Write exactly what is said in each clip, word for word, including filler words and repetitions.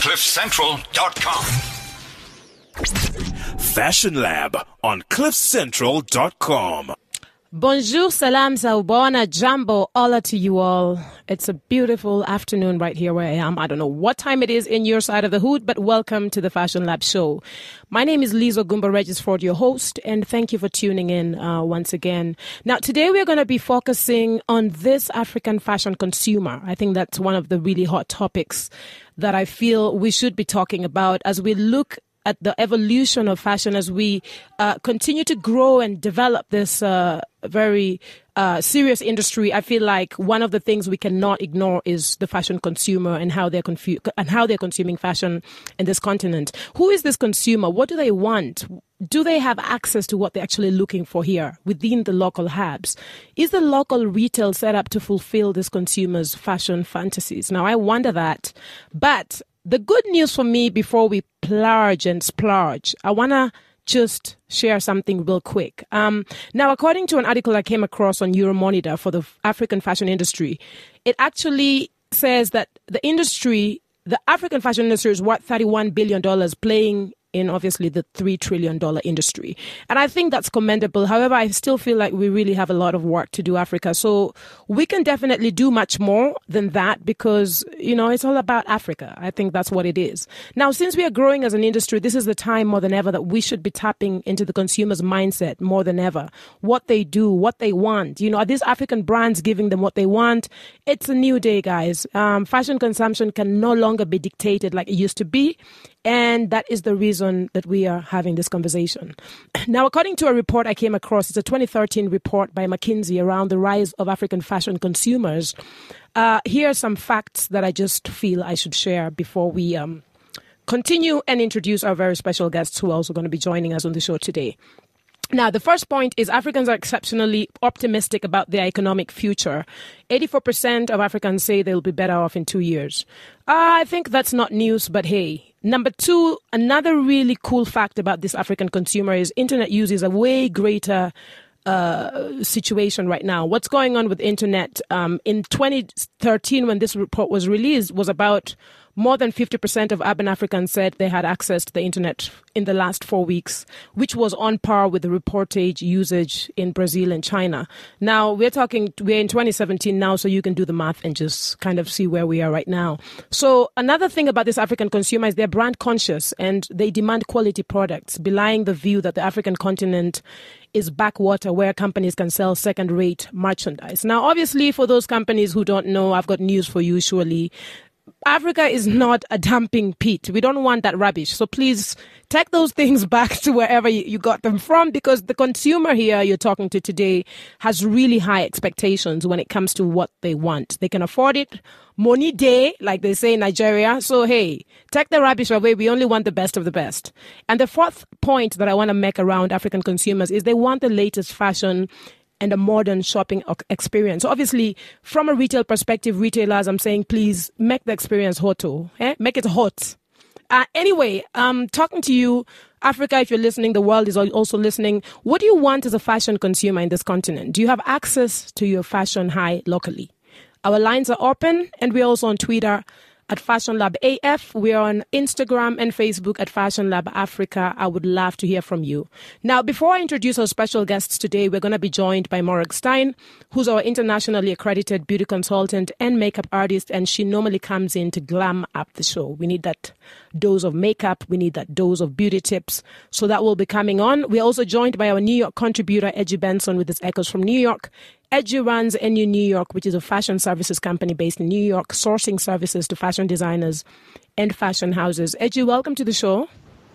cliff central dot com. Fashion Lab on cliff central dot com. Bonjour, salam, zawbona, jambo, hola to you all. It's a beautiful afternoon right here where I am. I don't know what time it is in your side of the hood, but welcome to the Fashion Lab show. My name is Lizo Gumba Regisford, your host, and thank you for tuning in uh, once again. Now, today we're going to be focusing on this African fashion consumer. I think that's one of the really hot topics that I feel we should be talking about as we look at the evolution of fashion as we uh, continue to grow and develop this uh, very uh, serious industry. I feel like one of the things we cannot ignore is the fashion consumer and how they're confu- and how they're consuming fashion in this continent. Who is this consumer? What do they want? Do they have access to what they're actually looking for here within the local hubs? Is the local retail set up to fulfill this consumer's fashion fantasies? Now, I wonder that. But the good news for me before we plurge and splurge, I want to just share something real quick. Um, now, according to an article I came across on Euromonitor for the African fashion industry, it actually says that the industry, the African fashion industry is worth thirty-one billion dollars, playing in obviously the three trillion dollars industry. And I think that's commendable. However, I still feel like we really have a lot of work to do, Africa. So we can definitely do much more than that because, you know, it's all about Africa. I think that's what it is. Now, since we are growing as an industry, this is the time more than ever that we should be tapping into the consumer's mindset more than ever. What they do, what they want. You know, are these African brands giving them what they want? It's a new day, guys. Um, fashion consumption can no longer be dictated like it used to be. And that is the reason that we are having this conversation. Now, according to a report I came across, it's a twenty thirteen report by McKinsey around the rise of African fashion consumers. Uh, here are some facts that I just feel I should share before we um, continue and introduce our very special guests who are also going to be joining us on the show today. Now, the first point is Africans are exceptionally optimistic about their economic future. eighty-four percent of Africans say they'll be better off in two years. Uh, I think that's not news, but hey. Number two, another really cool fact about this African consumer is internet use is a way greater uh, situation right now. What's going on with internet um, in twenty thirteen when this report was released was about more than fifty percent of urban Africans said they had access to the internet in the last four weeks, which was on par with the reportage usage in Brazil and China. Now, we're talking, we're in twenty seventeen now, so you can do the math and just kind of see where we are right now. So another thing about this African consumer is they're brand conscious and they demand quality products, belying the view that the African continent is backwater where companies can sell second-rate merchandise. Now, obviously, for those companies who don't know, I've got news for you, surely. Africa is not a dumping pit. We don't want that rubbish. So please take those things back to wherever you got them from, because the consumer here you're talking to today has really high expectations when it comes to what they want. They can afford it. Money day, like they say in Nigeria. So, hey, take the rubbish away. We only want the best of the best. And the fourth point that I want to make around African consumers is they want the latest fashion and a modern shopping experience. So obviously, from a retail perspective, retailers, I'm saying, please make the experience hot. Eh? Make it hot. Uh, anyway, um, talking to you, Africa, if you're listening, the world is also listening. What do you want as a fashion consumer in this continent? Do you have access to your fashion high locally? Our lines are open, and we're also on Twitter at Fashion Lab A F. We're on Instagram and Facebook at Fashion Lab Africa. I would love to hear from you. Now, before I introduce our special guests today, we're going to be joined by Morag Stein, who's our internationally accredited beauty consultant and makeup artist, and she normally comes in to glam up the show. We need that dose of makeup. We need that dose of beauty tips. So that will be coming on. We're also joined by our New York contributor, Edgy Benson, with his Echoes from New York. Edgy runs N U New York, which is a fashion services company based in New York, sourcing services to fashion designers and fashion houses. Edgy, welcome to the show.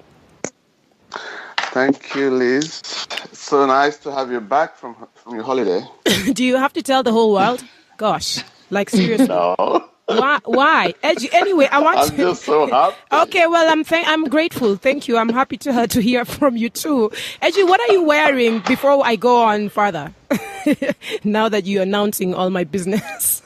Thank you, Liz. It's so nice to have you back from from your holiday. Do you have to tell the whole world? Gosh, like seriously. No. Why? Why? Edgy, anyway, I want I'm to... just so happy. Okay, well, I'm th- I'm grateful. Thank you. I'm happy to uh, to hear from you too. Edgy, what are you wearing before I go on further? Now that you're announcing all my business.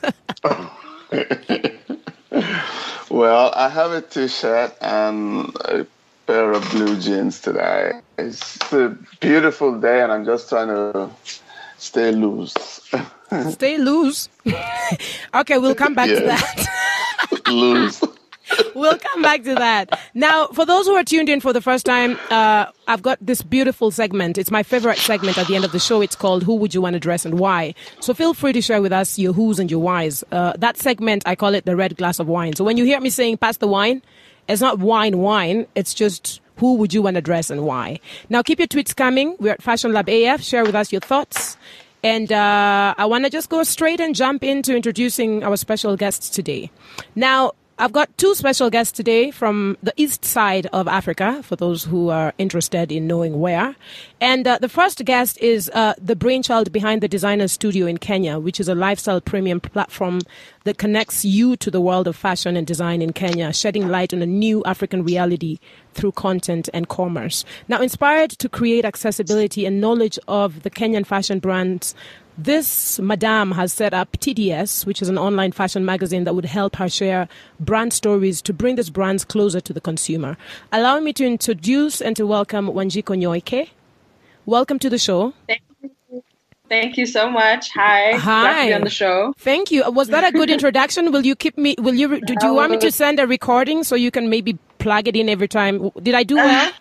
Well, I have a t-shirt and a pair of blue jeans today. It's a beautiful day, and I'm just trying to stay loose. Stay loose. Okay, we'll come back yeah. to that. Loose. We'll come back to that. Now, for those who are tuned in for the first time, uh, I've got this beautiful segment. It's my favorite segment at the end of the show. It's called Who Would You Want to Dress and Why? So feel free to share with us your who's and your whys. Uh, that segment, I call it the red glass of wine. So when you hear me saying pass the wine, it's not wine, wine. It's just who would you want to dress and why? Now, keep your tweets coming. We're at Fashion Lab A F. Share with us your thoughts. And uh, I want to just go straight and jump into introducing our special guests today. Now, I've got two special guests today from the east side of Africa, for those who are interested in knowing where. And uh, the first guest is uh, the brainchild behind the Designer Studio in Kenya, which is a lifestyle premium platform that connects you to the world of fashion and design in Kenya, shedding light on a new African reality through content and commerce. Now, inspired to create accessibility and knowledge of the Kenyan fashion brands, this madame has set up T D S, which is an online fashion magazine that would help her share brand stories to bring these brands closer to the consumer. Allow me to introduce and to welcome Wanjiku Nyoike. Welcome to the show. Thank you. Thank you so much. Hi. Hi. Glad to be on the show. Thank you. Was that a good introduction? Will you keep me, will you, do, do you want me to send a recording so you can maybe plug it in every time? Did I do well?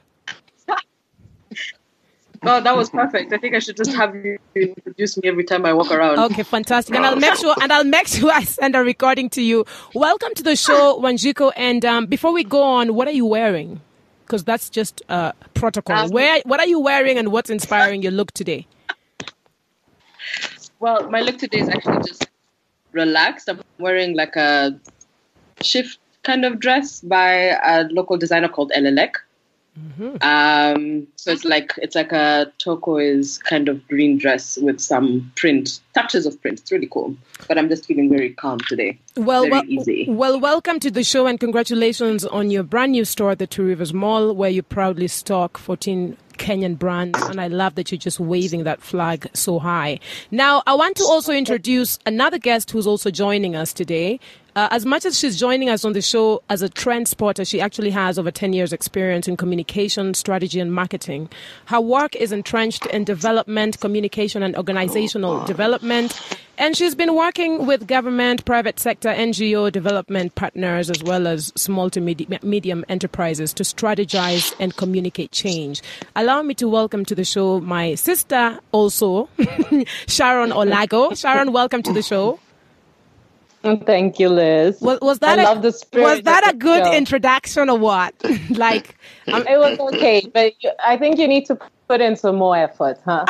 Oh, that was perfect. I think I should just have you introduce me every time I walk around. Okay, fantastic. And I'll make sure and I'll make sure I send a recording to you. Welcome to the show, Wanjiku. And um, before we go on, what are you wearing? Because that's just uh, protocol. Um, Where what are you wearing and what's inspiring your look today? Well, my look today is actually just relaxed. I'm wearing like a shift kind of dress by a local designer called Elelek. Mm-hmm. Um, so it's like it's like a turquoise kind of green dress with some print, touches of print. It's really cool. But I'm just feeling very calm today. Well, very well, easy. well, welcome to the show and congratulations on your brand new store at the Two Rivers Mall, where you proudly stock fourteen Kenyan brands, and I love that you're just waving that flag so high. Now, I want to also introduce another guest who's also joining us today. Uh, as much as she's joining us on the show as a trend spotter, she actually has over ten years experience in communication, strategy, and marketing. Her work is entrenched in development, communication, and organizational development. And she's been working with government, private sector, N G O development partners, as well as small to medi- medium enterprises to strategize and communicate change. Allow me to welcome to the show my sister also, Sharon Olago. Sharon, welcome to the show. Thank you, Liz. Was, was that I a, love the spirit was that a good show. introduction or what? Like, I'm, it was okay, but I think you need to put in some more effort, huh?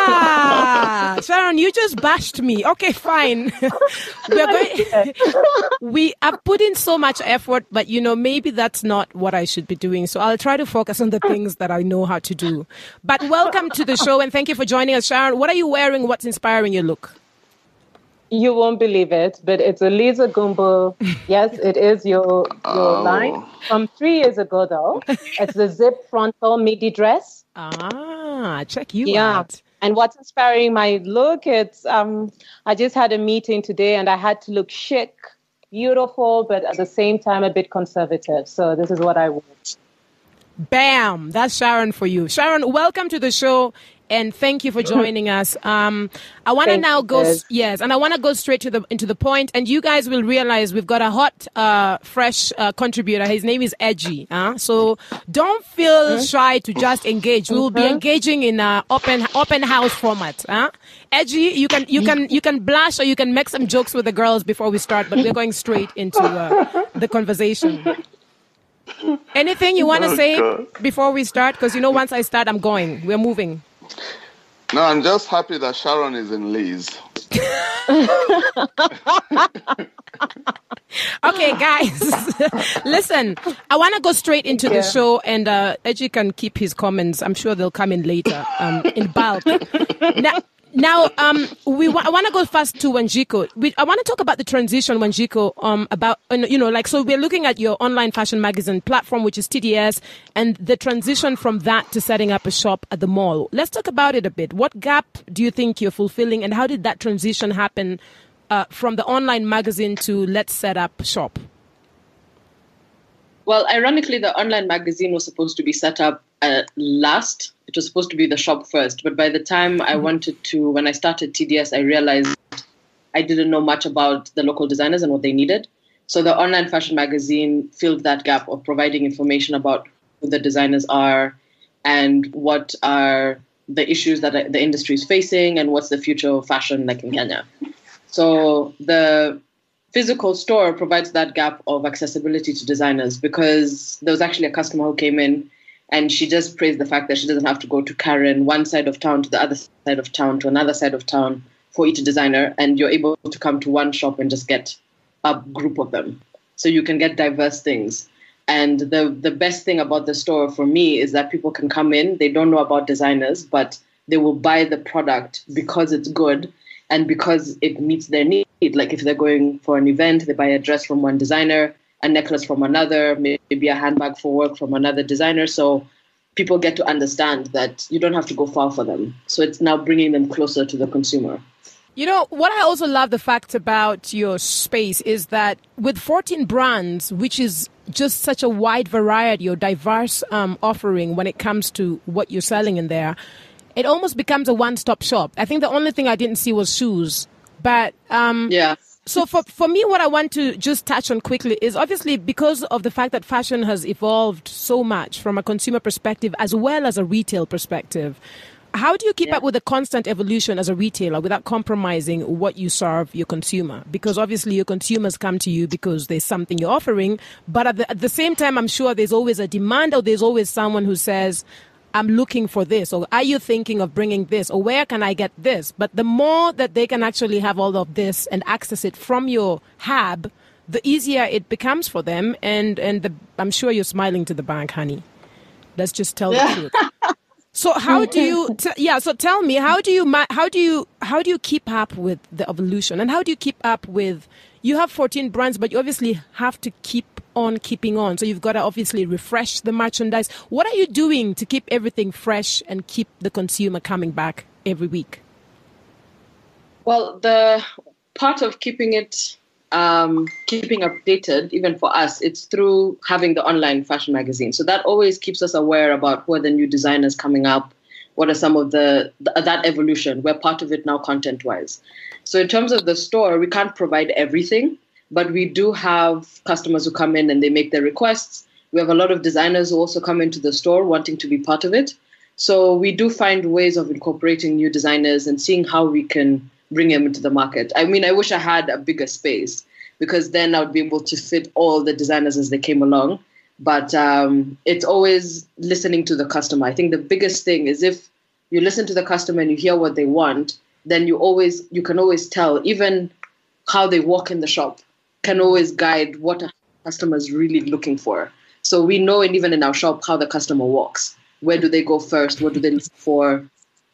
Ah, Sharon, you just bashed me. Okay, fine. We're going. We have put in so much effort, but you know, maybe that's not what I should be doing. So I'll try to focus on the things that I know how to do. But welcome to the show, and thank you for joining us, Sharon. What are you wearing? What's inspiring your look? You won't believe it, but it's a Lisa Gumbo. Yes, it is your your Oh. line from three years ago, though. It's the zip frontal midi dress. Ah, check you Yeah. out. And what's inspiring my look? It's um, I just had a meeting today, and I had to look chic, beautiful, but at the same time a bit conservative. So this is what I want. Bam! That's Sharon for you. Sharon, welcome to the show. And thank you for joining us. Um, I want to Thank now you, go, Liz. yes, and I want to go straight to the into the point. And you guys will realize we've got a hot, uh, fresh uh, contributor. His name is Edgy. Huh? So don't feel shy to just engage. We will be engaging in a open open house format. Huh? Edgy, you can you can you can blush or you can make some jokes with the girls before we start, but we're going straight into uh, the conversation. Anything you want to Oh, say God. before we start? Because you know, once I start, I'm going. We're moving. No, I'm just happy that Sharon is in Liz. Okay, guys, listen, I want to go straight into the show, and uh, Edgy can keep his comments. I'm sure they'll come in later um, in bulk. Now, now um, we wa- I want to go first to Wanjiku. We, I want to talk about the transition, Wanjiku, um, about, you know, like, so we're looking at your online fashion magazine platform, which is T D S, and the transition from that to setting up a shop at the mall. Let's talk about it a bit. What gap do you think you're fulfilling, and how did that transition happen uh, from the online magazine to let's set up shop? Well, ironically, the online magazine was supposed to be set up uh, last. It was supposed to be the shop first. But by the time I wanted to, when I started T D S, I realized I didn't know much about the local designers and what they needed. So the online fashion magazine filled that gap of providing information about who the designers are and what are the issues that the industry is facing and what's the future of fashion like in Kenya. So the physical store provides that gap of accessibility to designers, because there was actually a customer who came in and she just praised the fact that she doesn't have to go to Karen, one side of town to the other side of town to another side of town for each designer, and you're able to come to one shop and just get a group of them. So you can get diverse things. And the, the best thing about the store for me is that people can come in, they don't know about designers, but they will buy the product because it's good and because it meets their need. Like if they're going for an event, they buy a dress from one designer, a necklace from another, maybe a handbag for work from another designer. So people get to understand that you don't have to go far for them. So it's now bringing them closer to the consumer. You know, what I also love the fact about your space is that with fourteen brands, which is just such a wide variety or diverse um, offering when it comes to what you're selling in there, it almost becomes a one-stop shop. I think the only thing I didn't see was shoes. But um, yeah. So for, for me, what I want to just touch on quickly is obviously because of the fact that fashion has evolved so much from a consumer perspective as well as a retail perspective. How do you keep yeah. up with the constant evolution as a retailer without compromising what you serve your consumer? Because obviously your consumers come to you because there's something you're offering. But at the, at the same time, I'm sure there's always a demand or there's always someone who says, I'm looking for this, or are you thinking of bringing this, or where can I get this? But the more that they can actually have all of this and access it from your hub, the easier it becomes for them. And, and the, I'm sure you're smiling to the bank, honey. Let's just tell the truth. So how do you? T- yeah. So tell me, how do you? Ma- how do you? How do you keep up with the evolution, and how do you keep up with? You have fourteen brands, but you obviously have to keep on keeping on. So you've got to obviously refresh the merchandise. What are you doing to keep everything fresh and keep the consumer coming back every week? Well, the part of keeping it, um, keeping updated, even for us, it's through having the online fashion magazine. So that always keeps us aware about who are the new designers coming up, what are some of the, th- that evolution. We're part of it now content-wise. So in terms of the store, we can't provide everything, but we do have customers who come in and they make their requests. We have a lot of designers who also come into the store wanting to be part of it. So we do find ways of incorporating new designers and seeing how we can bring them into the market. I mean, I wish I had a bigger space, because then I would be able to fit all the designers as they came along. But um, it's always listening to the customer. I think the biggest thing is if you listen to the customer and you hear what they want, then you always you can always tell, even how they walk in the shop can always guide what a customer is really looking for. So we know, and even in our shop, how the customer walks. Where do they go first? What do they look for?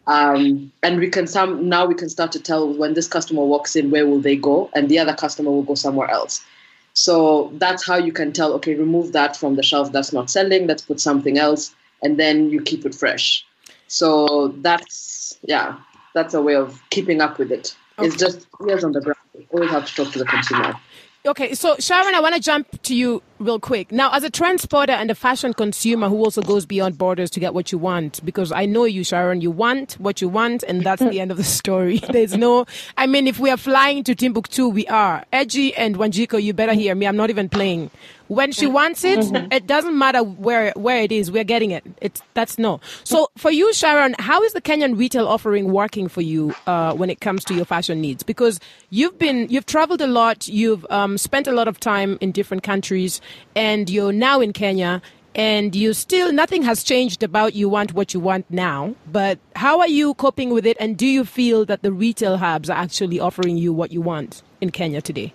Um, and we can some now we can start to tell when this customer walks in, where will they go, and the other customer will go somewhere else. So that's how you can tell, okay, remove that from the shelf that's not selling, let's put something else, and then you keep it fresh. So that's, yeah, that's a way of keeping up with it. Okay. It's just ears on the ground. You always have to talk to the consumer. Okay, so Sharon, I want to jump to you real quick. Now, as a transporter and a fashion consumer who also goes beyond borders to get what you want, because I know you, Sharon, you want what you want, and that's the end of the story. There's no, I mean, if we are flying to Timbuktu, we are. Edgy and Wanjiko, you better hear me. I'm not even playing. When she wants it, it doesn't matter where where it is. We're getting it. It's that's no. So for you, Sharon, how is the Kenyan retail offering working for you uh, when it comes to your fashion needs? Because you've been you've traveled a lot, you've um, spent a lot of time in different countries, and you're now in Kenya, and you still nothing has changed about you want what you want now. But how are you coping with it? And do you feel that the retail hubs are actually offering you what you want in Kenya today?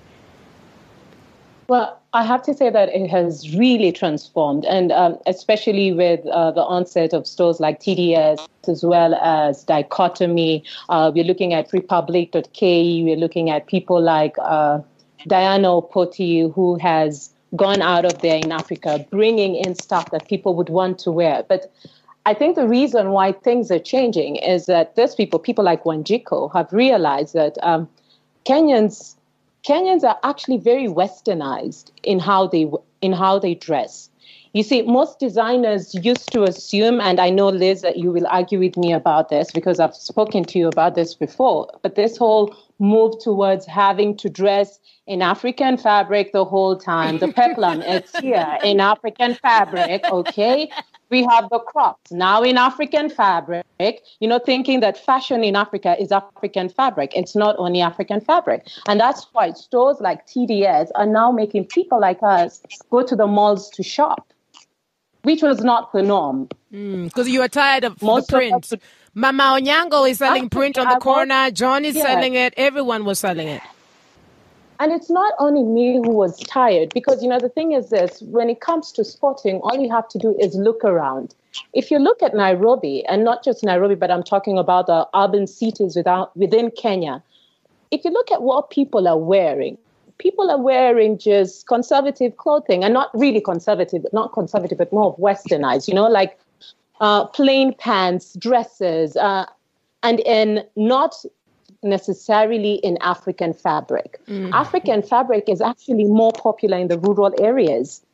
Well, I have to say that it has really transformed, and um, especially with uh, the onset of stores like T D S as well as Dichotomy. Uh, we're looking at Republic dot K. We're looking at people like uh, Diana Opoti, who has gone out of there in Africa, bringing in stuff that people would want to wear. But I think the reason why things are changing is that those people, people like Wanjiko, have realized that um, Kenyans... Kenyans are actually very westernized in how they in how they dress. You see, most designers used to assume, and I know, Liz, that you will argue with me about this because I've spoken to you about this before, but this whole move towards having to dress in African fabric the whole time, the peplum, it's here in African fabric, okay? We have the crops now in African fabric, you know, thinking that fashion in Africa is African fabric. It's not only African fabric. And that's why stores like T D S are now making people like us go to the malls to shop, which was not the norm. Because mm, you are tired of Most the print. Of Mama Onyango is selling print on the corner. John is yeah. selling it. Everyone was selling it. And it's not only me who was tired, because, you know, the thing is this, when it comes to sporting, all you have to do is look around. If you look at Nairobi, and not just Nairobi, but I'm talking about the urban cities without, within Kenya, if you look at what people are wearing, people are wearing just conservative clothing, and not really conservative, not conservative, but more of westernized, you know, like uh, plain pants, dresses, uh, and in not necessarily in African fabric. Mm. African fabric is actually more popular in the rural areas.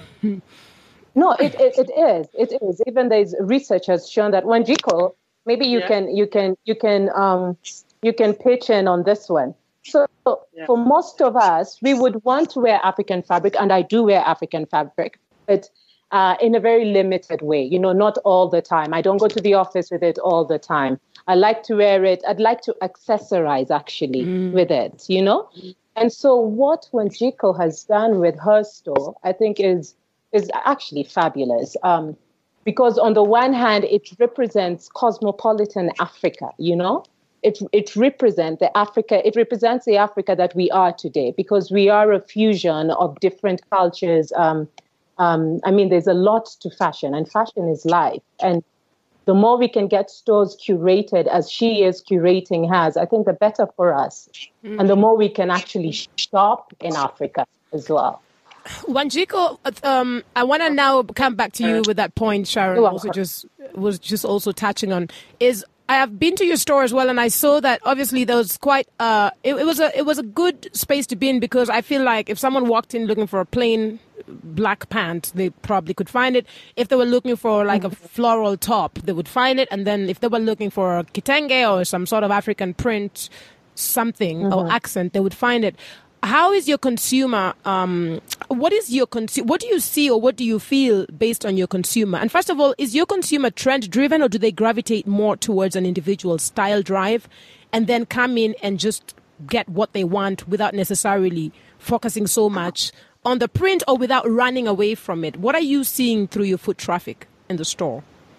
No, it, it it is. It is. Even there's research has shown that. Wanjiko, maybe you yeah. can you can you can um you can pitch in on this one. So yeah. for most of us, we would want to wear African fabric, and I do wear African fabric, but uh, in a very limited way. You know, not all the time. I don't go to the office with it all the time. I like to wear it. I'd like to accessorize actually mm. with it, you know? And so what Wanjiko has done with her store, I think is is actually fabulous. Um, because on the one hand, it represents cosmopolitan Africa, you know? It it represents the Africa, it represents the Africa that we are today, because we are a fusion of different cultures. Um, um, I mean, there's a lot to fashion, and fashion is life. And the more we can get stores curated as she is curating has, I think the better for us. Mm. And the more we can actually shop in Africa as well. Wanjiko, um, I want to now come back to you with that point Sharon also just was just also touching on is I have been to your store as well, and I saw that obviously there was quite uh it, it was a it was a good space to be in, because I feel like if someone walked in looking for a plain black pant, they probably could find it. If they were looking for like a floral top, they would find it. And then if they were looking for a kitenge or some sort of African print, something mm-hmm. or accent, they would find it. How is your consumer, um, what is your consu- what do you see or what do you feel based on your consumer? And first of all, is your consumer trend driven, or do they gravitate more towards an individual style drive and then come in and just get what they want without necessarily focusing so much on the print or without running away from it? What are you seeing through your foot traffic in the store?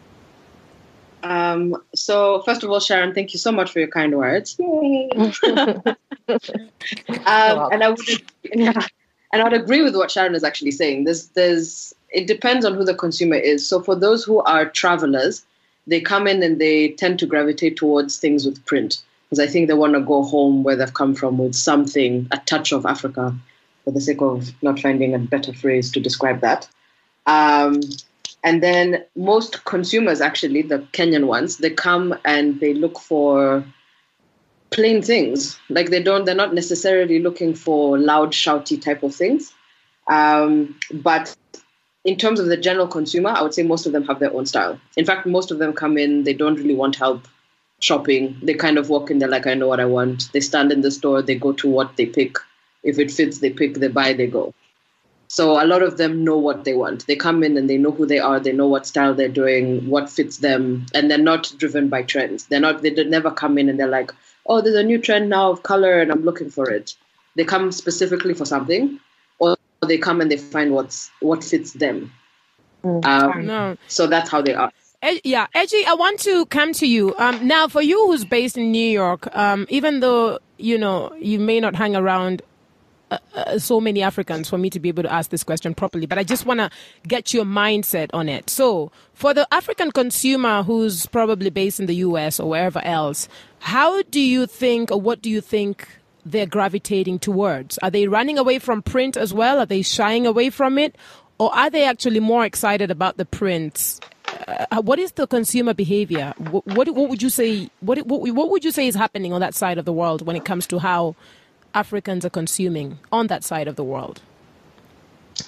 Um, so first of all, Sharon, thank you so much for your kind words. Yay. um, and I would, yeah, and I would agree with what Sharon is actually saying. There's, there's, it depends on who the consumer is. So for those who are travelers, they come in and they tend to gravitate towards things with print, because I think they want to go home where they've come from with something, a touch of Africa, for the sake of not finding a better phrase to describe that. Um, And then most consumers, actually, the Kenyan ones, they come and they look for plain things. Like they don't, they're not necessarily looking for loud, shouty type of things. Um, but in terms of the general consumer, I would say most of them have their own style. In fact, most of them come in, they don't really want help shopping. They kind of walk in, they're like, I know what I want. They stand in the store, they go to what they pick. If it fits, they pick, they buy, they go. So a lot of them know what they want. They come in and they know who they are. They know what style they're doing, what fits them, and they're not driven by trends. They're not. They never come in and they're like, "Oh, there's a new trend now of color, and I'm looking for it." They come specifically for something, or they come and they find what's what fits them. Mm. Um, no. So that's how they are. Yeah, Edgy, I want to come to you. Um, now, for you who's based in New York, um, even though you know you may not hang around Uh, uh, so many Africans for me to be able to ask this question properly, but I just want to get your mindset on it. So for the African consumer who's probably based in the U S or wherever else, how do you think, or what do you think they're gravitating towards? Are they running away from print as well? Are they shying away from it? Or are they actually more excited about the prints? Uh, what is the consumer behavior? What, what, what would you say, what, what, what would you say is happening on that side of the world when it comes to how Africans are consuming on that side of the world?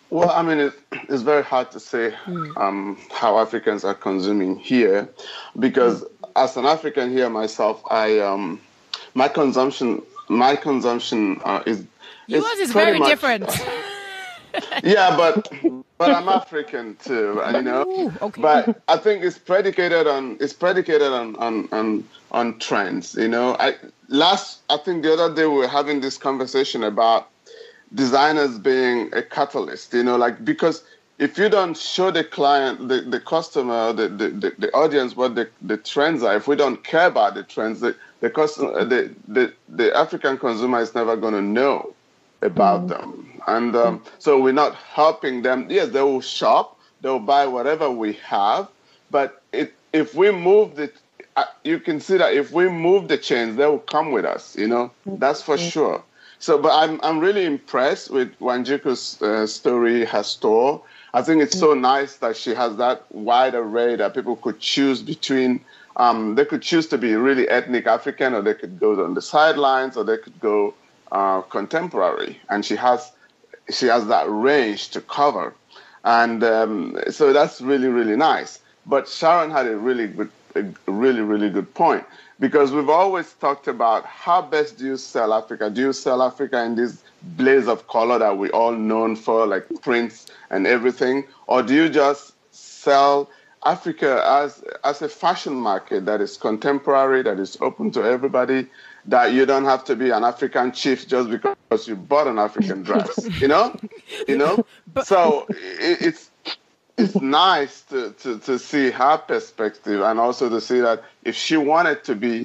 Well, I mean, it, it's very hard to say um, how Africans are consuming here, because as an African here myself, I um, my consumption my consumption uh, is yours is very much, different. Yeah, but but I'm African too, you know. Ooh, okay. But I think it's predicated on it's predicated on on on, on trends, you know. I last I think the other day we were having this conversation about designers being a catalyst, you know, like, because if you don't show the client, the, the customer, the, the, the, the audience what the, the trends are, if we don't care about the trends, the the customer, the, the, the African consumer is never going to know about mm. them. And um, so we're not helping them. Yes, they will shop, they'll buy whatever we have, but it, if we move the, uh, you can see that if we move the chains, they will come with us, you know, that's for mm. sure. So, but I'm I'm really impressed with Wanjiku's uh, story, her store. I think it's so nice that she has that wide array that people could choose between. Um, they could choose to be really ethnic African, or they could go on the sidelines, or they could go uh, contemporary. And she has she has that range to cover, and um, so that's really really nice. But Sharon had a really good, a really really good point. Because we've always talked about how best do you sell Africa? Do you sell Africa in this blaze of color that we're all known for, like prints and everything? Or do you just sell Africa as as a fashion market that is contemporary, that is open to everybody, that you don't have to be an African chief just because you bought an African dress, you know? You know? So it, it's... It's nice to, to, to see her perspective, and also to see that if she wanted to be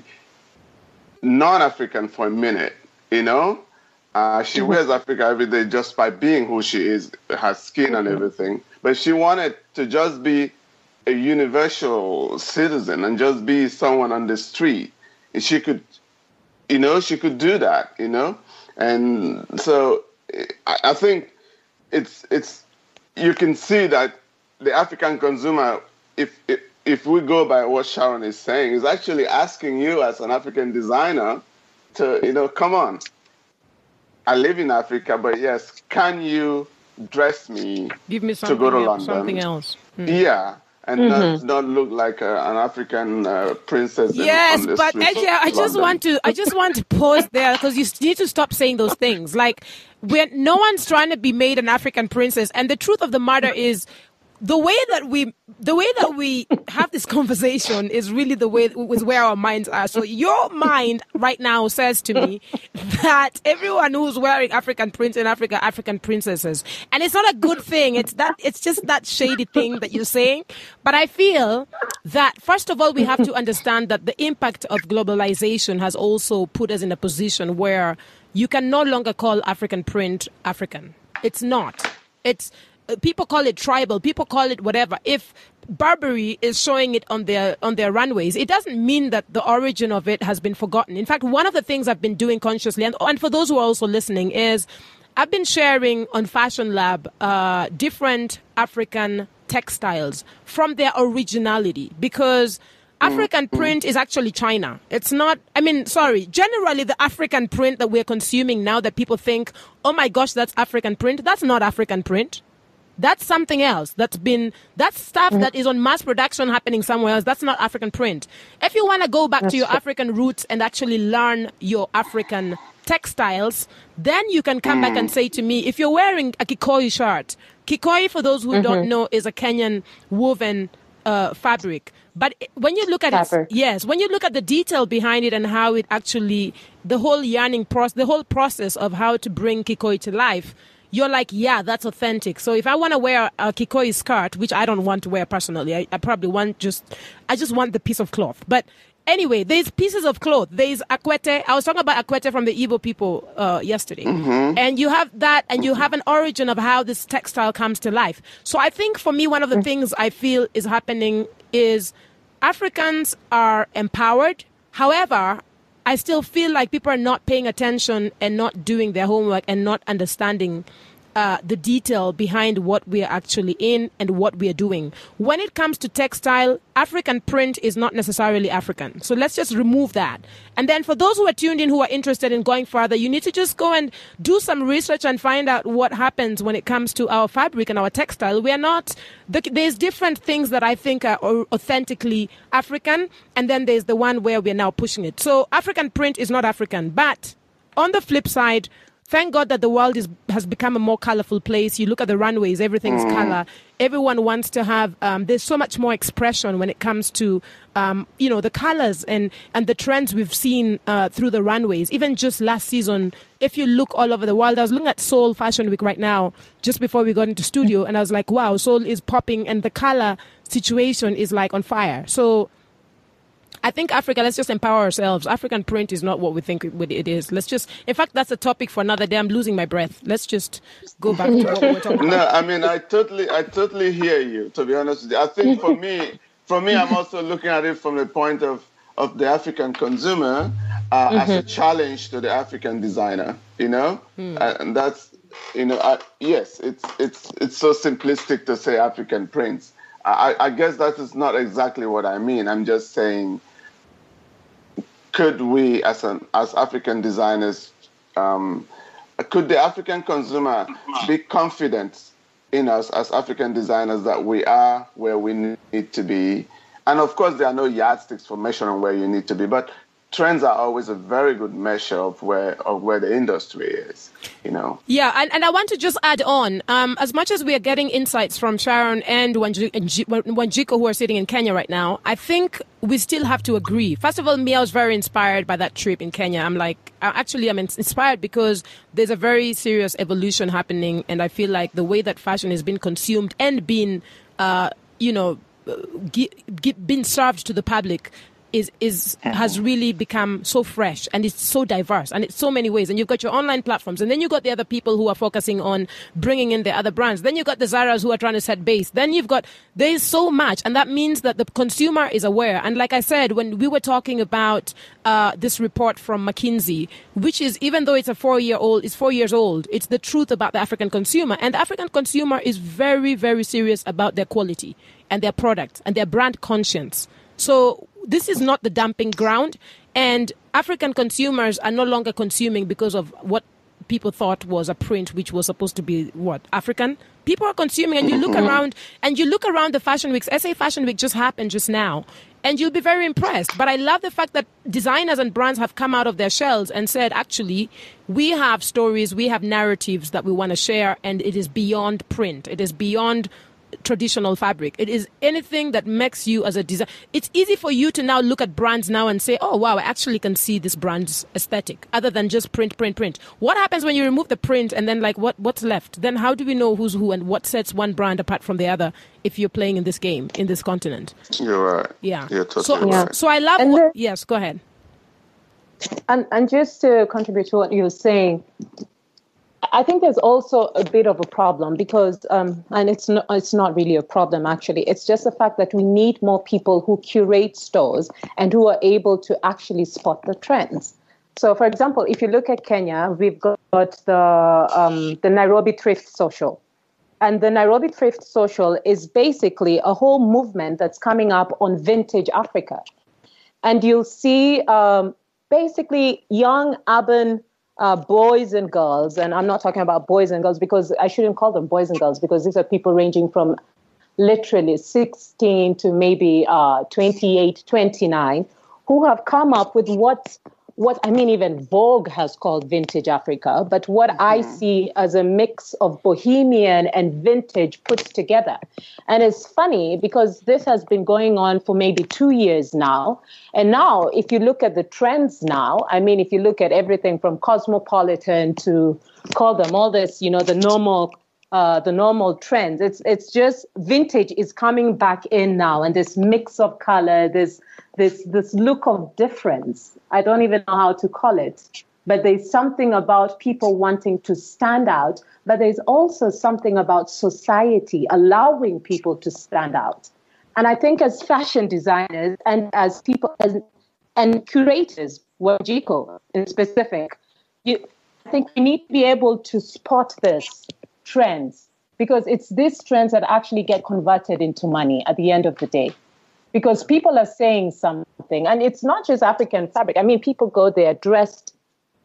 non-African for a minute, you know, uh, she mm-hmm. wears Africa every day just by being who she is, her skin mm-hmm. and everything. But she wanted to just be a universal citizen and just be someone on the street. And she could, you know, she could do that, you know. And so I, I think it's it's you can see that the African consumer, if, if if we go by what Sharon is saying, is actually asking you as an African designer to, you know, come on. I live in Africa, but yes, can you dress me Give me to go to else, London? Something else. Hmm. Yeah, and Mm-hmm. not, not look like a, an African uh, princess. Yes, on the but streets actually, of I just London. want to, I just want to pause there, because you need to stop saying those things. Like, when no one's trying to be made an African princess, and the truth of the matter is, the way that we, the way that we have this conversation is really the way is where our minds are. So your mind right now says to me that everyone who's wearing African prints in Africa, African princesses, and it's not a good thing. It's that, it's just that shady thing that you're saying. But I feel that first of all, we have to understand that the impact of globalization has also put us in a position where you can no longer call African print African. It's not. It's People call it tribal. People call it whatever. If Burberry is showing it on their on their runways, it doesn't mean that the origin of it has been forgotten. In fact, one of the things I've been doing consciously, and, and for those who are also listening, is I've been sharing on Fashion Lab uh, different African textiles from their originality, because African print is actually China. It's not, I mean, sorry, generally the African print that we're consuming now that people think, oh my gosh, that's African print, that's not African print. That's something else. That's been, that's stuff mm-hmm. that is on mass production happening somewhere else. That's not African print. If you want to go back that's to your true. African roots and actually learn your African textiles, then you can come mm. back and say to me, if you're wearing a Kikoi shirt, Kikoi, for those who mm-hmm. don't know, is a Kenyan woven uh, fabric. But when you look at Fabric. it, yes, when you look at the detail behind it and how it actually, the whole yarning process, the whole process of how to bring Kikoi to life, you're like, yeah, that's authentic. So if I want to wear a Kikoi skirt, which I don't want to wear personally, I, I probably want just, I just want the piece of cloth. But anyway, there's pieces of cloth. There's Akwete. I was talking about Akwete from the Igbo people uh, yesterday. Mm-hmm. And you have that, and you have an origin of how this textile comes to life. So I think for me, one of the things I feel is happening is Africans are empowered. However, I still feel like people are not paying attention and not doing their homework and not understanding uh, the detail behind what we are actually in and what we are doing. When it comes to textile, African print is not necessarily African. So let's just remove that. And then for those who are tuned in who are interested in going further, you need to just go and do some research and find out what happens when it comes to our fabric and our textile. We are not, there's different things that I think are authentically African, and then there's the one where we're now pushing it. So African print is not African. But on the flip side, thank God that the world is has become a more colorful place. You look at the runways, everything's mm. color. Everyone wants to have, um, there's so much more expression when it comes to, um, you know, the colors and, and the trends we've seen uh, through the runways. Even just last season, if you look all over the world, I was looking at Seoul Fashion Week right now, just before we got into studio, and I was like, wow, Seoul is popping, and the color situation is like on fire. So I think Africa, let's just empower ourselves. African print is not what we think it is. Let's just, in fact, that's a topic for another day. I'm losing my breath. Let's just go back to what we were talking about. No, I mean, I totally, I totally hear you, to be honest with you. I think for me, for me, I'm also looking at it from the point of, of the African consumer uh, mm-hmm. as a challenge to the African designer, you know? Mm. Uh, and that's, you know, I, yes, it's, it's, it's so simplistic to say African prints. I, I guess that is not exactly what I mean. I'm just saying, could we, as an as African designers, um, could the African consumer be confident in us as African designers that we are where we need to be? And of course, there are no yardsticks for measuring where you need to be, but trends are always a very good measure of where of where the industry is, you know. Yeah, and, and I want to just add on, um, as much as we are getting insights from Sharon and Wanjiku, who are sitting in Kenya right now, I think we still have to agree. First of all, me, I was very inspired by that trip in Kenya. I'm like, actually, I'm inspired because there's a very serious evolution happening, and I feel like the way that fashion has been consumed and been, uh, you know, g- g- been served to the public is is has really become so fresh, and it's so diverse, and it's so many ways. And you've got your online platforms, and then you've got the other people who are focusing on bringing in the other brands. Then you've got the Zaras who are trying to set base. Then you've got, there's so much, and that means that the consumer is aware. And like I said, when we were talking about uh, this report from McKinsey, which is, even though it's a four-year-old, it's four years old, it's the truth about the African consumer. And the African consumer is very, very serious about their quality and their product and their brand conscience. So this is not the dumping ground, and African consumers are no longer consuming because of what people thought was a print, which was supposed to be what, African. People are consuming, and you look around, and you look around the fashion weeks. S A Fashion Week just happened just now, and you'll be very impressed. But I love the fact that designers and brands have come out of their shells and said, actually, we have stories, we have narratives that we want to share, and it is beyond print. It is beyond traditional fabric. It is anything that makes you as a designer. It's easy for you to now look at brands now and say, oh, wow, I actually can see this brand's aesthetic, other than just print, print, print. What happens when you remove the print, and then like what what's left? Then how do we know who's who and what sets one brand apart from the other if you're playing in this game, in this continent? You're right. Yeah. You're totally so, right. So I love what, yes, go ahead. And and just to contribute to what you were saying, I think there's also a bit of a problem because, um, and it's not, it's not really a problem, actually. It's just the fact that we need more people who curate stores and who are able to actually spot the trends. So, for example, if you look at Kenya, we've got the, um, the Nairobi Thrift Social. And the Nairobi Thrift Social is basically a whole movement that's coming up on vintage Africa. And you'll see um, basically young urban Uh, boys and girls, and I'm not talking about boys and girls because I shouldn't call them boys and girls because these are people ranging from literally sixteen to maybe uh, twenty-eight, twenty-nine, who have come up with what, what I mean, even Vogue has called vintage Africa, but what mm-hmm. I see as a mix of bohemian and vintage put together. And it's funny because this has been going on for maybe two years now. And now, if you look at the trends now, I mean, if you look at everything from cosmopolitan to call them all this, you know, the normal, uh, the normal trends, it's it's just vintage is coming back in now, and this mix of color, this this this look of difference. I don't even know how to call it, but there's something about people wanting to stand out, but there's also something about society allowing people to stand out. And I think as fashion designers and as people as, and curators, Wanjiku in specific, you, I think we need to be able to spot this trends, because it's these trends that actually get converted into money at the end of the day. Because people are saying something, and it's not just African fabric. I mean, people go there dressed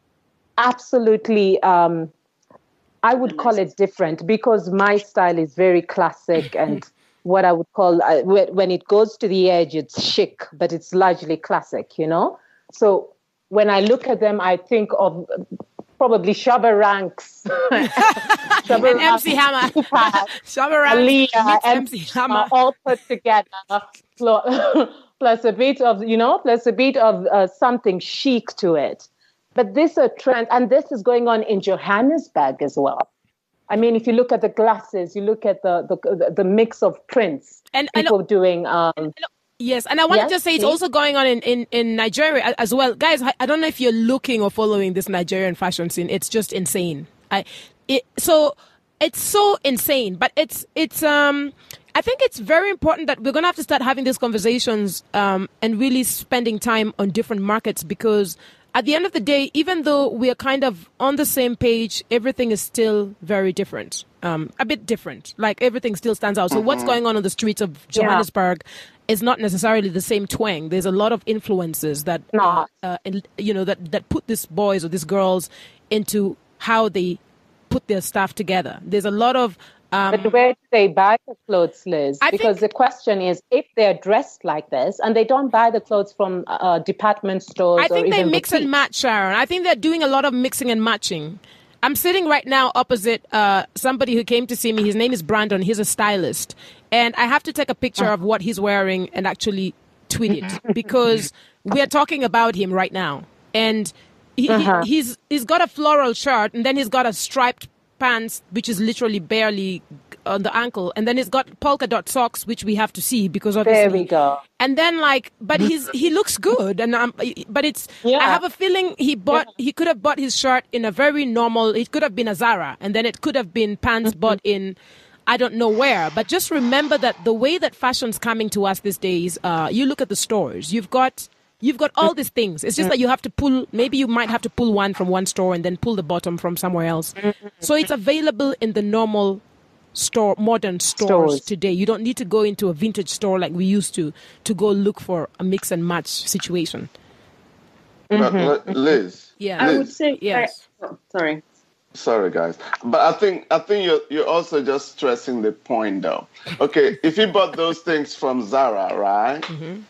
absolutely, um, I would call it different, because my style is very classic and what I would call, uh, when it goes to the edge, it's chic, but it's largely classic, you know? So when I look at them, I think of probably Shabba Ranks. Shabba and M C Hammer. Shabba Ranks meets M C Hammer. All put together, plus a bit of, you know, plus a bit of uh, something chic to it. But this is a trend, and this is going on in Johannesburg as well. I mean, if you look at the glasses, you look at the the, the mix of prints, and people know, doing. Um, yes, and I want yes, to just say it's please? also going on in, in, in Nigeria as well. Guys, I don't know if you're looking or following this Nigerian fashion scene. It's just insane. I it, So it's so insane, but it's it's um. I think it's very important that we're going to have to start having these conversations um, and really spending time on different markets, because at the end of the day, even though we are kind of on the same page, everything is still very different, um, a bit different. Like everything still stands out. So mm-hmm. what's going on on the streets of Johannesburg yeah. is not necessarily the same twang. There's a lot of influences that, uh, uh, you know, that, that put these boys or these girls into how they put their stuff together. There's a lot of Um, but where do they buy the clothes, Liz? I because think, the question is, if they're dressed like this and they don't buy the clothes from uh, department stores, I think or they even mix boutiques. and match, Sharon. I think they're doing a lot of mixing and matching. I'm sitting right now opposite uh, somebody who came to see me. His name is Brandon. He's a stylist, and I have to take a picture of what he's wearing and actually tweet it because we are talking about him right now. And he, uh-huh. he, he's he's got a floral shirt, and then he's got a striped pants, which is literally barely on the ankle, and then he's got polka dot socks, which we have to see because obviously. There we go. And then like, but he's he looks good, and um, but it's. Yeah. I have a feeling he bought yeah. he could have bought his shirt in a very normal. It could have been a Zara, and then it could have been pants mm-hmm. bought in, I don't know where. But just remember that the way that fashion's coming to us these days. Uh, you look at the stores. You've got. You've got all these things. It's just that you have to pull, maybe you might have to pull one from one store and then pull the bottom from somewhere else. So it's available in the normal store, modern stores, stores today. You don't need to go into a vintage store like we used to, to go look for a mix and match situation. Mm-hmm. Liz. Yeah. I Liz. would say, yes. I, oh, sorry. Sorry, guys. But I think I think you're you're also just stressing the point, though. Okay, if you bought those things from Zara, right? Mm-hmm.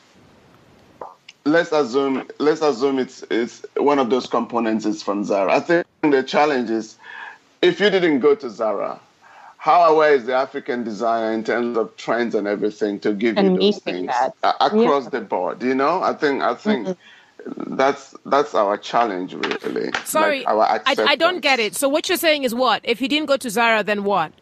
Let's assume let's assume it's it's one of those components is from Zara. I think the challenge is if you didn't go to Zara, how aware is the African designer in terms of trends and everything to give and you those things that. across yeah. the board? You know, I think I think mm-hmm. that's that's our challenge really. Sorry, like our I, I don't get it. So what you're saying is what? If he didn't go to Zara, then what?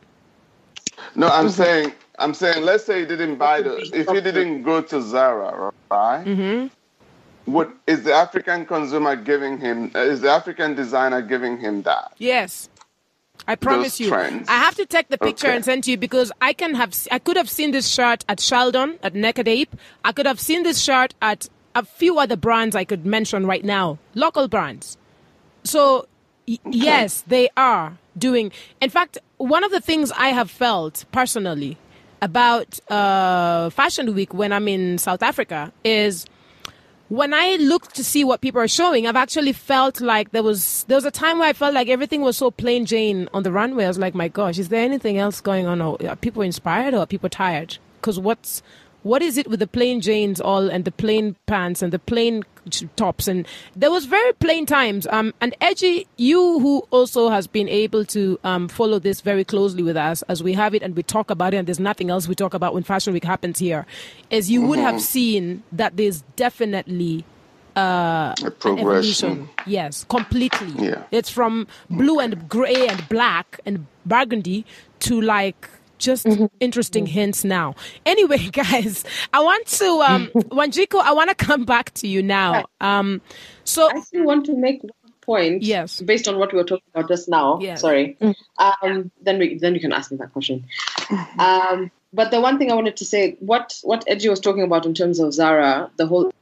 No, I'm mm-hmm. saying I'm saying let's say you didn't buy the if you didn't go to Zara, right? Mm-hmm. What is the African consumer giving him? Is the African designer giving him that? Yes, I promise Those you. Trends. I have to take the picture okay. and send to you because I can have. I could have seen this shirt at Sheldon, at Naked Ape. I could have seen this shirt at a few other brands I could mention right now, local brands. So y- okay. yes, they are doing. In fact, one of the things I have felt personally about uh, Fashion Week when I'm in South Africa is. When I looked to see what people are showing, I've actually felt like there was there was a time where I felt like everything was so plain Jane on the runway. I was like, my gosh, is there anything else going on? Or are people inspired or are people tired? Because what's what is it with the plain Janes all and the plain pants and the plain tops? And there was very plain times. Um, and Edgy, you who also has been able to um, follow this very closely with us as we have it and we talk about it and there's nothing else we talk about when Fashion Week happens here, is you mm-hmm. would have seen that there's definitely uh, a progression. Yes, completely. Yeah. It's from blue and gray and black and burgundy to like... Just mm-hmm. interesting hints now. Anyway, guys, I want to, um, Wanjiku, I want to come back to you now. Um, so I still want to make one point. Yes. Based on what we were talking about just now. Yes. Sorry. Um, then we, then you can ask me that question. Um, but the one thing I wanted to say, what, what Edgy was talking about in terms of Zara, the whole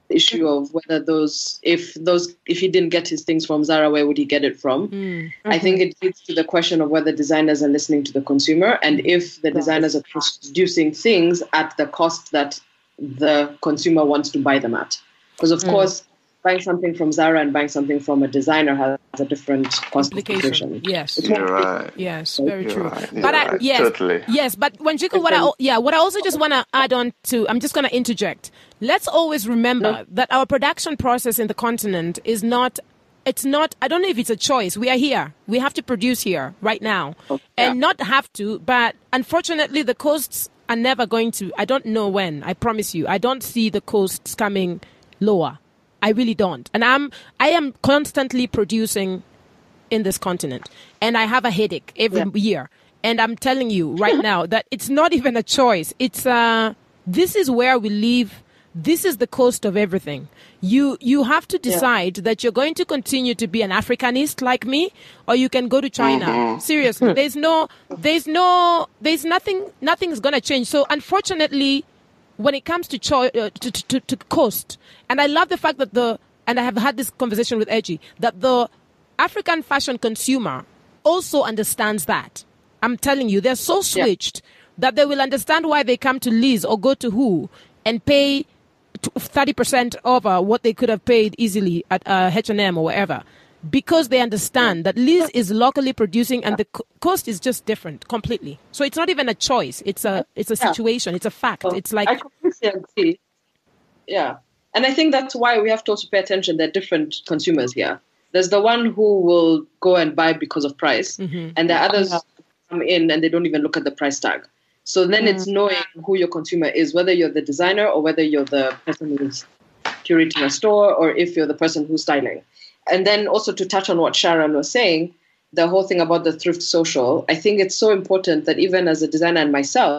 issue of whether those, if those, if he didn't get his things from Zara, where would he get it from? Mm. I think it leads to the question of whether designers are listening to the consumer, and if the designers are producing things at the cost that the consumer wants to buy them at. Because of mm. course, buying something from Zara and buying something from a designer has a different cost implication. Yes, you're right. Yes, very you're true. Right. But I, right. yes, totally. yes. But Wanjiku, what I yeah, what I also just want to add on to, I'm just going to interject. Let's always remember no. that our production process in the continent is not. It's not. I don't know if it's a choice. We are here. We have to produce here right now, oh, yeah. and not have to. But unfortunately, the costs are never going to. I don't know when. I promise you, I don't see the costs coming lower. I really don't. And I'm I am constantly producing in this continent. And I have a headache every yeah. year. And I'm telling you right now that it's not even a choice. It's uh this is where we live. This is the cost of everything. You you have to decide yeah. that you're going to continue to be an Africanist like me, or you can go to China. Mm-hmm. Seriously. There's no there's no there's nothing nothing's gonna change. So unfortunately, when it comes to, cho- uh, to, to to cost, and I love the fact that the, and I have had this conversation with Edgy, that the African fashion consumer also understands that. I'm telling you, they're so switched yeah. that they will understand why they come to Liz or go to Who and pay thirty percent over what they could have paid easily at uh, H and M or wherever. Because they understand that Liz is locally producing and the co- cost is just different completely. So it's not even a choice. It's a it's a situation. It's a fact. Well, it's like... I completely agree. Yeah. And I think that's why we have to also pay attention. There are different consumers here. There's the one who will go and buy because of price. Mm-hmm. And there are others who come in and they don't even look at the price tag. So then mm-hmm. it's knowing who your consumer is, whether you're the designer or whether you're the person who's curating a store or if you're the person who's styling. And then also to touch on what Sharon was saying, the whole thing about the thrift social, I think it's so important that even as a designer and myself,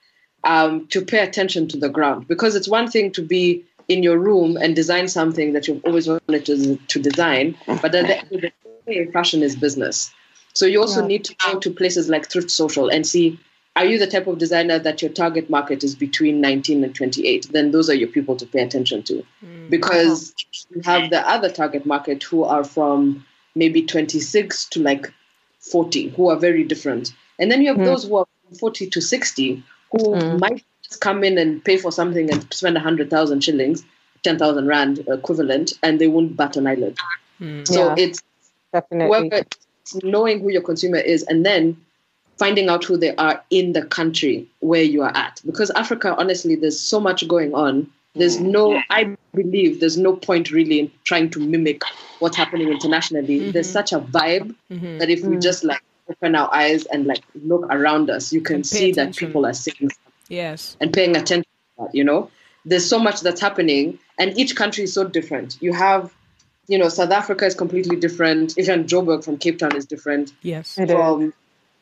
um, to pay attention to the ground. Because it's one thing to be in your room and design something that you've always wanted to, to design, but at the end of the day, fashion is business. So you also yeah. need to go to places like Thrift Social and see, are you the type of designer that your target market is between nineteen and twenty-eight? Then those are your people to pay attention to. Mm. Because you have the other target market who are from maybe twenty-six to like forty, who are very different. And then you have mm. those who are from forty to sixty, who mm. might just come in and pay for something and spend one hundred thousand shillings, ten thousand rand equivalent, and they won't bat an eyelid. Mm. So yeah, it's definitely whoever, knowing who your consumer is and then finding out who they are in the country where you are at. Because Africa, honestly, there's so much going on. There's no, I believe there's no point really in trying to mimic what's happening internationally. Mm-hmm. There's such a vibe mm-hmm. that if we mm-hmm. just like open our eyes and like look around us, you can see attention. That people are saying something. Yes. And paying attention to that, you know? There's so much that's happening and each country is so different. You have, you know, South Africa is completely different. Even Joburg from Cape Town is different. Yes. From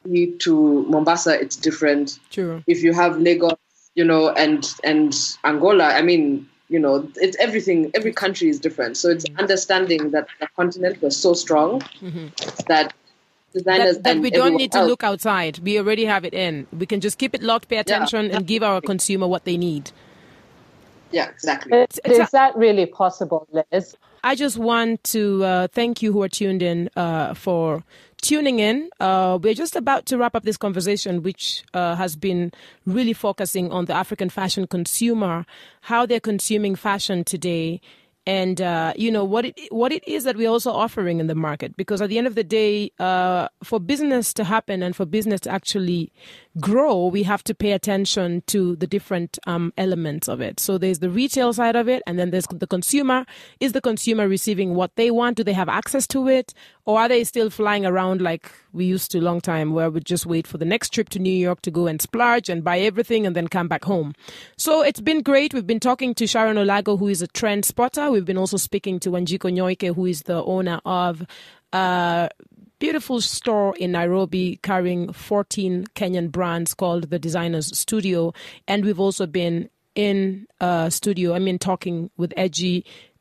to Mombasa, it's different. True. If you have Lagos, you know, and and Angola, I mean, you know, it's everything. Every country is different. So it's mm-hmm. understanding that the continent was so strong mm-hmm. that designers that, that and we don't need to else, look outside. We already have it in. We can just keep it locked, pay attention, yeah. and give our consumer what they need. Yeah, exactly. Is, is that really possible, Liz? I just want to uh, thank you who are tuned in uh, for tuning in. Uh, we're just about to wrap up this conversation, which uh, has been really focusing on the African fashion consumer, how they're consuming fashion today, and uh, you know what it what it is that we're also offering in the market. Because at the end of the day, uh, for business to happen and for business to actually grow, we have to pay attention to the different um, elements of it. So there's the retail side of it, and then there's the consumer. Is the consumer receiving what they want? Do they have access to it? Or are they still flying around like we used to a long time, where we just wait for the next trip to New York to go and splurge and buy everything and then come back home? So it's been great. We've been talking to Sharon Olago, who is a trend spotter. We've been also speaking to Wanjiku Nyoike, who is the owner of uh beautiful store in Nairobi carrying fourteen Kenyan brands called The Designers Studio. And we've also been in a studio, I mean, talking with Edgy,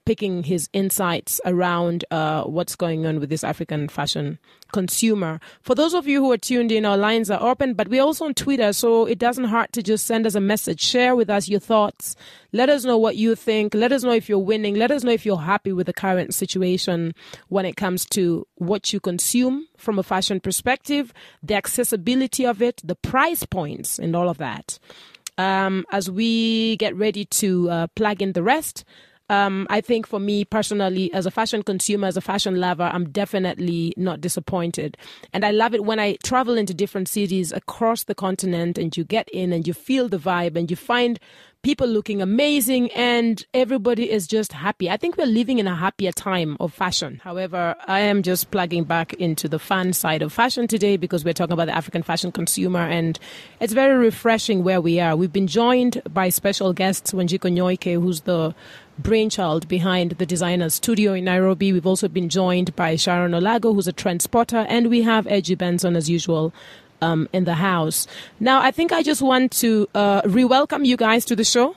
picking his insights around uh, what's going on with this African fashion consumer. For those of you who are tuned in, our lines are open, but we're also on Twitter, so it doesn't hurt to just send us a message. Share with us your thoughts. Let us know what you think. Let us know if you're winning. Let us know if you're happy with the current situation when it comes to what you consume from a fashion perspective, the accessibility of it, the price points, and all of that. Um, as we get ready to uh, plug in the rest, Um, I think for me personally, as a fashion consumer, as a fashion lover, I'm definitely not disappointed. And I love it when I travel into different cities across the continent and you get in and you feel the vibe and you find people looking amazing and everybody is just happy. I think we're living in a happier time of fashion. However, I am just plugging back into the fun side of fashion today because we're talking about the African fashion consumer, and it's very refreshing where we are. We've been joined by special guests, Wanjiko Nyoike, who's the brainchild behind the designer's studio in Nairobi. We've also been joined by Sharon Olago, who's a transporter, and we have Edgy Benson, as usual, um, in the house. Now, I think I just want to uh, re-welcome you guys to the show.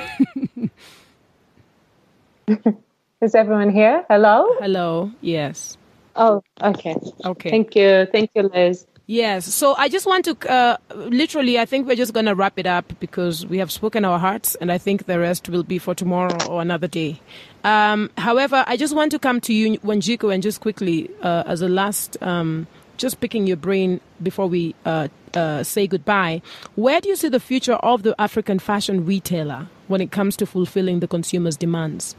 Is everyone here? Hello? Hello, yes. Oh, okay. Okay. Thank you. Thank you, Liz. Yes. So I just want to, uh, literally, I think we're just going to wrap it up because we have spoken our hearts, and I think the rest will be for tomorrow or another day. Um, however, I just want to come to you, Wanjiko, and just quickly, uh, as a last, um, just picking your brain before we uh, uh, say goodbye. Where do you see the future of the African fashion retailer when it comes to fulfilling the consumer's demands?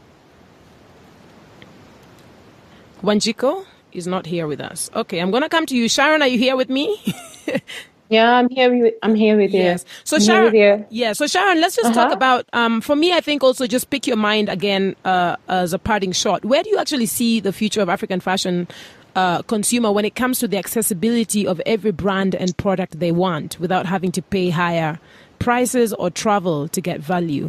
Wanjiko is not here with us. Okay, I'm going to come to you. Sharon, are you here with me? Yeah, I'm here with, I'm here with you. Yes. So I'm Sharon, yeah, so Sharon, let's just uh-huh. talk about, um, for me, I think also just pick your mind again uh, as a parting shot. Where do you actually see the future of African fashion uh, consumer when it comes to the accessibility of every brand and product they want without having to pay higher prices or travel to get value?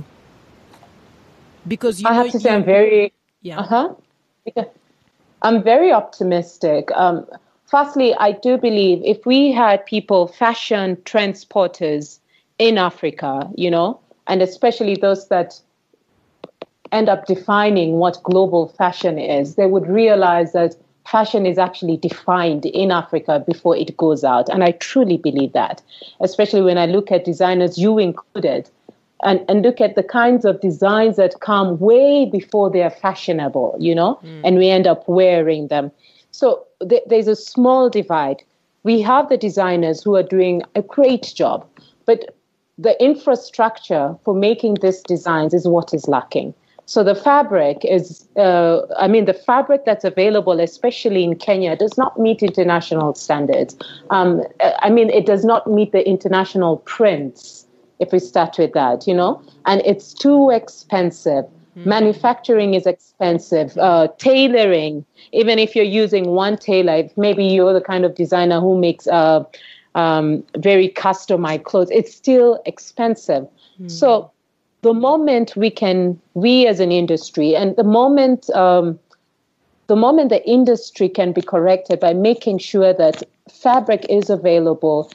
Because you I know, have to say you, I'm very, yeah. uh-huh. Because I'm very optimistic. Um, firstly, I do believe if we had people, fashion transporters in Africa, you know, and especially those that end up defining what global fashion is, they would realize that fashion is actually defined in Africa before it goes out. And I truly believe that, especially when I look at designers, you included, and, and look at the kinds of designs that come way before they're fashionable, you know, mm. and we end up wearing them. So th- there's a small divide. We have the designers who are doing a great job, but the infrastructure for making these designs is what is lacking. So the fabric is, uh, I mean, the fabric that's available, especially in Kenya, does not meet international standards. Um, I mean, it does not meet the international prints. If we start with that, you know, and it's too expensive. Mm-hmm. Manufacturing is expensive. Uh, tailoring, even if you're using one tailor, if maybe you're the kind of designer who makes uh, um, very customized clothes, it's still expensive. Mm-hmm. So the moment we can, we as an industry, and the moment, um, the moment the industry can be corrected by making sure that fabric is available,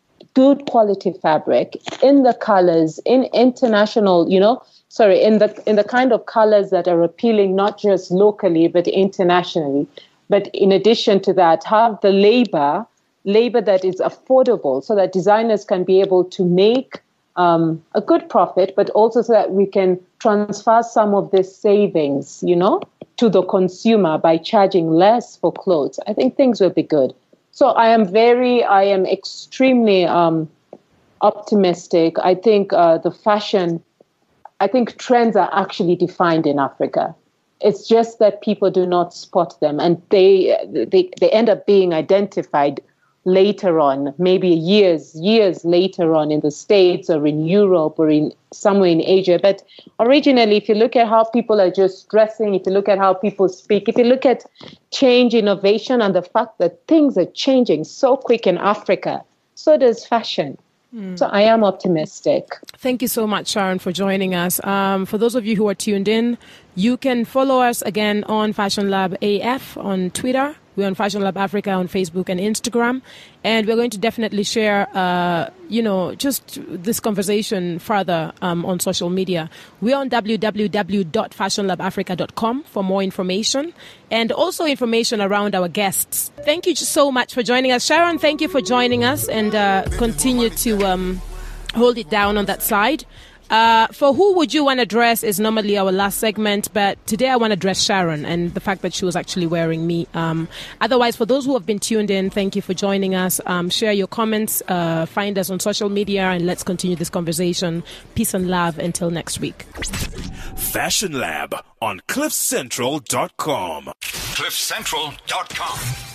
good quality fabric in the colors, in international, you know, sorry, in the in the kind of colors that are appealing not just locally but internationally. But in addition to that, have the labor, labor that is affordable so that designers can be able to make um, a good profit, but also so that we can transfer some of this savings, you know, to the consumer by charging less for clothes. I think things will be good. So I am very, I am extremely um, optimistic. I think uh, the fashion, I think trends are actually defined in Africa. It's just that people do not spot them, and they they, they end up being identified later on, maybe years, years later on in the States or in Europe or in somewhere in Asia. But originally, if you look at how people are just dressing, if you look at how people speak, if you look at change, innovation, and the fact that things are changing so quick in Africa, so does fashion. Mm. So I am optimistic. Thank you so much, Sharon, for joining us. Um, for those of you who are tuned in, you can follow us again on Fashion Lab A F on Twitter. We're on Fashion Lab Africa on Facebook and Instagram. And we're going to definitely share, uh, you know, just this conversation further um, on social media. We're on w w w dot fashion lab africa dot com for more information and also information around our guests. Thank you so much for joining us. Sharon, thank you for joining us, and uh, continue to um, hold it down on that side. Uh, for who would you want to dress is normally our last segment, but today I want to dress Sharon and the fact that she was actually wearing me. Um, otherwise, for those who have been tuned in, thank you for joining us. Um, share your comments, uh, find us on social media, and let's continue this conversation. Peace and love until next week. Fashion Lab on cliff central dot com. cliff central dot com.